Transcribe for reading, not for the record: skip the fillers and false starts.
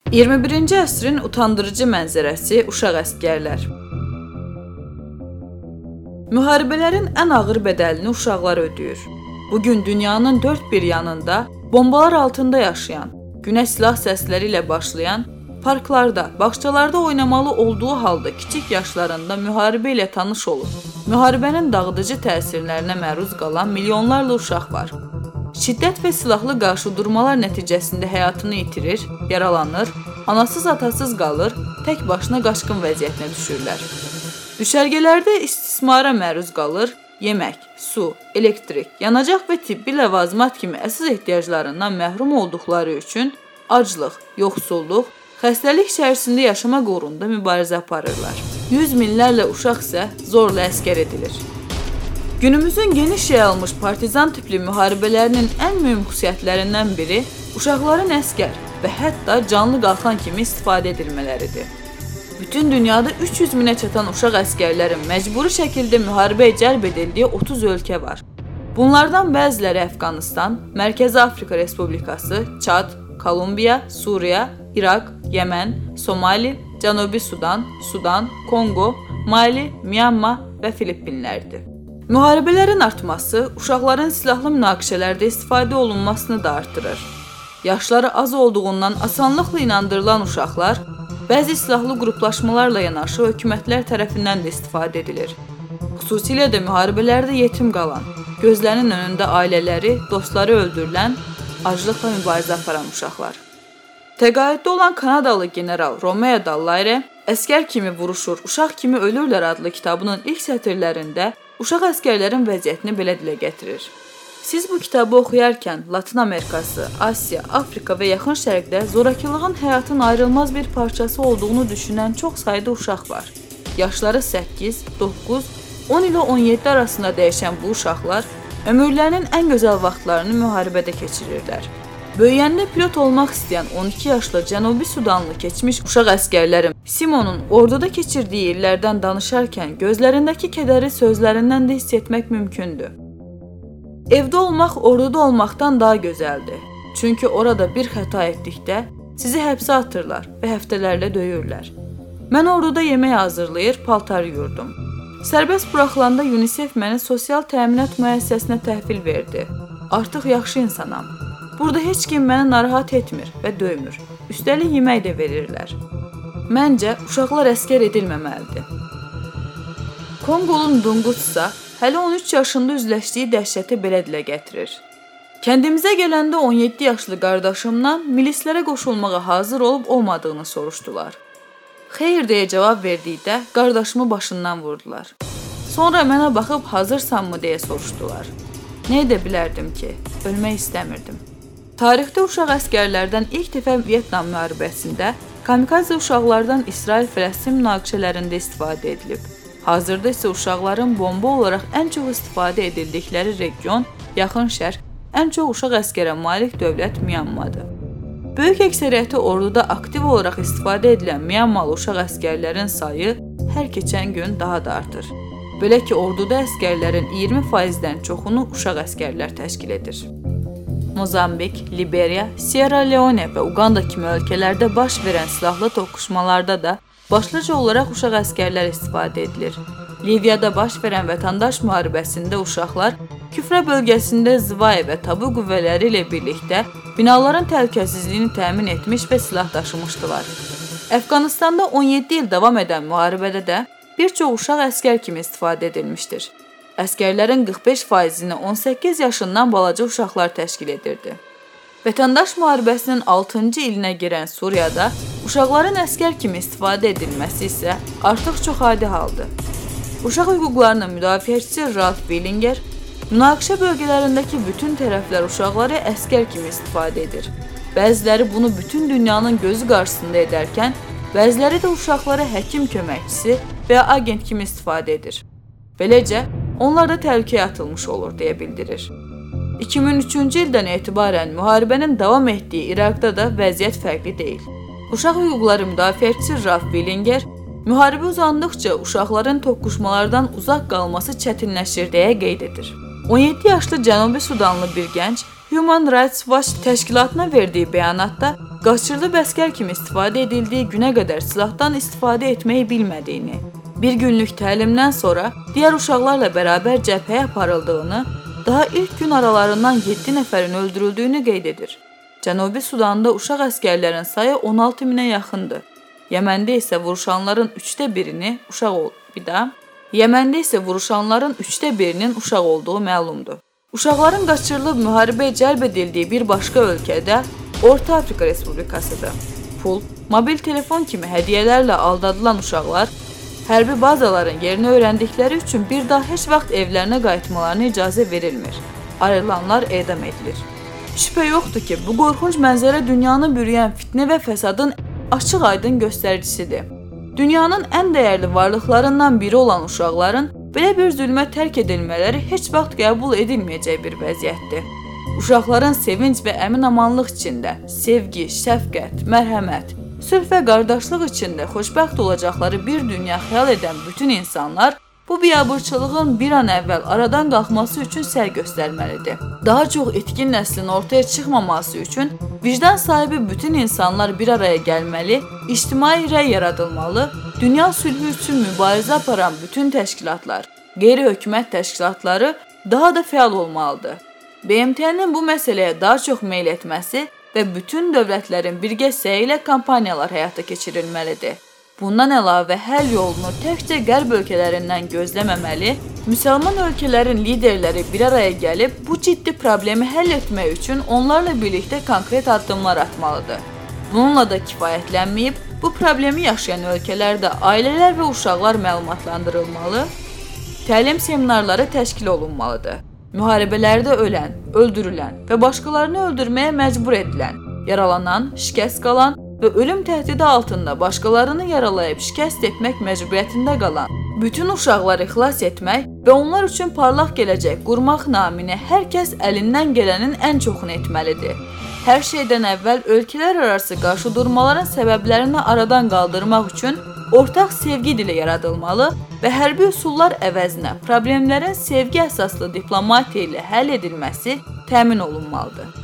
21-ci əsrin utandırıcı mənzərəsi uşaq əsgərlər. Müharibələrin ən ağır bədəlini uşaqlar ödəyir. Bugün dünyanın dörd bir yanında bombalar altında yaşayan, günə silah səsləri ilə başlayan, parklarda, bağçalarda oynamalı olduğu halda kiçik yaşlarında müharibə ilə tanış olub, müharibənin dağıdıcı təsirlərinə məruz qalan milyonlarla uşaq var. Şiddət və silahlı qarşıdurmalar nəticəsində həyatını itirir, yaralanır, anasız-atasız qalır, tək başına qaçqın vəziyyətinə düşürlər. Düşərgələrdə istismara məruz qalır, yemək, su, elektrik, yanacaq və tibbi ləvazimat kimi əsas ehtiyaclarından məhrum olduqları üçün aclıq, yoxsulluq, xəstəlik içərisində yaşamaq uğrunda mübarizə aparırlar. Yüz minlərlə uşaq isə zorla əskər edilir. Günümüzün geniş yayılmış partizan tipli müharibələrinin ən mühüm xüsusiyyətlərindən biri uşaqların əskər və hətta canlı qalxan kimi istifadə edilmələridir. Bütün dünyada 300 minə çatan uşaq əskərlərin məcburi şəkildə müharibəyə cəlb edildiyi 30 ölkə var. Bunlardan bəziləri Əfqanistan, Mərkəzi Afrika Respublikası, Çad, Kolumbiya, Suriya, İraq, Yəmən, Somali, Cənubi Sudan, Sudan, Kongo, Mali, Myanma və Filippinlərdir. Müharibələrin artması uşaqların silahlı münaqişələrdə istifadə olunmasını da artırır. Yaşları az olduğundan asanlıqla inandırılan uşaqlar bəzi silahlı qruplaşmalarla yanaşı hökumətlər tərəfindən də istifadə edilir. Xüsusilə də müharibələrdə yetim qalan, gözlərinin önündə ailələri, dostları öldürülən, aclıqla mübarizə aparan uşaqlar. Təqaüddə olan Kanadalı general Romeo Dallaire "Əskər kimi vuruşur, uşaq kimi ölürlər" adlı kitabının ilk sətirlərində uşaq əskərlərin vəziyyətini belə dilə gətirir. Siz bu kitabı oxuyarkən Latin Amerikası, Asiya, Afrika və Yaxın Şərqdə zorakılığın həyatın ayrılmaz bir parçası olduğunu düşünən çox sayda uşaq var. Yaşları 8, 9, 10 ilə 17 arasında dəyişən bu uşaqlar ömürlərinin ən gözəl vaxtlarını müharibədə keçirirlər. Böyüyəndə pilot olmaq istəyən 12 yaşlı Cənubi Sudanlı keçmiş uşaq əskərlərim Simonun orduda keçirdiyi illərdən danışarkən gözlərindəki kədəri sözlərindən də hiss etmək mümkündür. Evdə olmaq orduda olmaqdan daha gözəldir. Çünki orada bir xəta etdikdə sizi həbsə atırlar və həftələrlə döyürlər. Mən orduda yemək hazırlayır, paltar yuyurdum. Sərbəst buraxılanda UNICEF məni sosial təminat müəssisəsinə təhvil verdi. Artıq yaxşı insanam. Burada heç kim məni narahat etmir və döymür. Üstəlik yemək də verirlər. Məncə, uşaqlar əskər edilməməlidir. Konqolun Dungutsa hələ 13 yaşında üzləşdiyi dəhşəti belə dilə gətirir. Kəndimizə gələndə 17 yaşlı qardaşımdan milislərə qoşulmağa hazır olub olmadığını soruşdular. Xeyr deyə cavab verdikdə qardaşımı başından vurdular. Sonra mənə baxıb hazırsanmı deyə soruşdular. Nə edə bilərdim ki, ölmək istəmirdim. Tarixdə uşaq əskərlərdən ilk dəfə Vyetnam müharibəsində kamikaze uşaqlardan İsrail-Fələstin münaqişələrində istifadə edilib. Hazırda isə uşaqların bomba olaraq ən çox istifadə edildikləri region, Yaxın Şərq, ən çox uşaq əskərə malik dövlət Myanmadır. Böyük əksəriyyəti orduda aktiv olaraq istifadə edilən Myanmalı uşaq əskərlərin sayı hər keçən gün daha da artır. Belə ki, orduda əskərlərin 20%-dən çoxunu uşaq əskərlər təşkil edir. Mozambik, Liberiya, Sierra Leone və Uganda kimi ölkələrdə baş verən silahlı toqquşmalarda da başlıca olaraq uşaq əskərlər istifadə edilir. Liviyada baş verən vətəndaş müharibəsində uşaqlar Küfrə bölgəsində Zivay və Tabu qüvvələri ilə birlikdə binaların təhlükəsizliyini təmin etmiş və silah daşımışdılar. Əfqanistanda 17 il davam edən müharibədə də bir çox uşaq əskər kimi istifadə edilmişdir. Əskərlərin 45%-ni 18 yaşından balaca uşaqlar təşkil edirdi. Vətəndaş müharibəsinin 6-cı ilinə girən Suriyada uşaqların əskər kimi istifadə edilməsi isə artıq çox adi haldır. Uşaq hüquqlarının müdafiəçisi Ralph Billinger, münaqişə bölgələrindəki bütün tərəflər uşaqları əskər kimi istifadə edir. Bəziləri bunu bütün dünyanın gözü qarşısında edərkən, bəziləri də uşaqları həkim köməkçisi və ya agent kimi istifadə edir. Beləcə, onlar da təhlükəyə atılmış olur, deyə bildirir. 2003-cü ildən etibarən müharibənin davam etdiyi İraqda da vəziyyət fərqli deyil. Uşaq hüquqları müdafiəçisi Ralph Billinger, müharibə uzandıqca uşaqların toqquşmalardan uzaq qalması çətinləşir, deyə qeyd edir. 17 yaşlı Cənubi Sudanlı bir gənc Human Rights Watch təşkilatına verdiyi bəyanatda qaçırılıb əskər kimi istifadə edildiyi günə qədər silahdan istifadə etməyi bilmədiyini, bir günlük təlimdən sonra digər uşaqlarla bərabər cəbhəyə aparıldığını, daha ilk gün aralarından 7 nəfərin öldürüldüyünü qeyd edir. Cənubi Sudanda uşaq əskərlərin sayı 16 minə yaxındır. Yəməndə isə vuruşanların 3də birinin uşaq olduğu məlumdur. Uşaqların qaçırılıb müharibəyə cəlb edildiyi bir başqa ölkədə Orta Afrika Respublikasıdır. Pul, mobil telefon kimi hədiyyələrlə aldadılan uşaqlar hərbi bazaların yerini öyrəndikləri üçün bir daha heç vaxt evlərinə qayıtmalarına icazə verilmir. Ayrılanlar edam edilir. Şübhə yoxdur ki, bu qorxunc mənzərə dünyanı bürüyən fitnə və fəsadın açıq-aydın göstəricisidir. Dünyanın ən dəyərli varlıqlarından biri olan uşaqların belə bir zülmə tərk edilmələri heç vaxt qəbul edilməyəcək bir vəziyyətdir. Uşaqların sevinc və əmin-amanlıq içində, sevgi, şəfqət, mərhəmət, sülh və qardaşlıq içində xoşbəxt olacaqları bir dünya xəyal edən bütün insanlar bu biabırçılığın bir an əvvəl aradan qalxması üçün səy göstərməlidir. Daha çox etkin nəslin ortaya çıxmaması üçün vicdan sahibi bütün insanlar bir araya gəlməli, ictimai rəy yaradılmalı, dünya sülhü üçün mübarizə aparan bütün təşkilatlar, qeyri-hökumət təşkilatları daha da fəal olmalıdır. BMT-nin bu məsələyə daha çox meyl etməsi və bütün dövlətlərin birgə səyi ilə kampaniyalar həyata keçirilməlidir. Bundan əlavə həll yolunu təkcə qərb ölkələrindən gözləməməli, müsəlman ölkələrin liderləri bir araya gəlib bu ciddi problemi həll etmək üçün onlarla birlikdə konkret addımlar atmalıdır. Bununla da kifayətlənməyib, bu problemi yaşayan ölkələrdə ailələr və uşaqlar məlumatlandırılmalı, təlim seminarları təşkil olunmalıdır. Müharibələrdə ölən, öldürülən və başqalarını öldürməyə məcbur edilən, yaralanan, şikəst qalan və ölüm təhdidi altında başqalarını yaralayıb şikəst etmək məcburiyyətində qalan bütün uşaqları xilas etmək və onlar üçün parlaq gələcək qurmaq naminə hər kəs əlindən gələnin ən çoxunu etməlidir. Hər şeydən əvvəl ölkələr arası qarşıdurmaların səbəblərini aradan qaldırmaq üçün ortaq sevgi dili yaradılmalı və hərbi üsullar əvəzinə problemlərin sevgi əsaslı diplomatiya ilə həll edilməsi təmin olunmalıdır.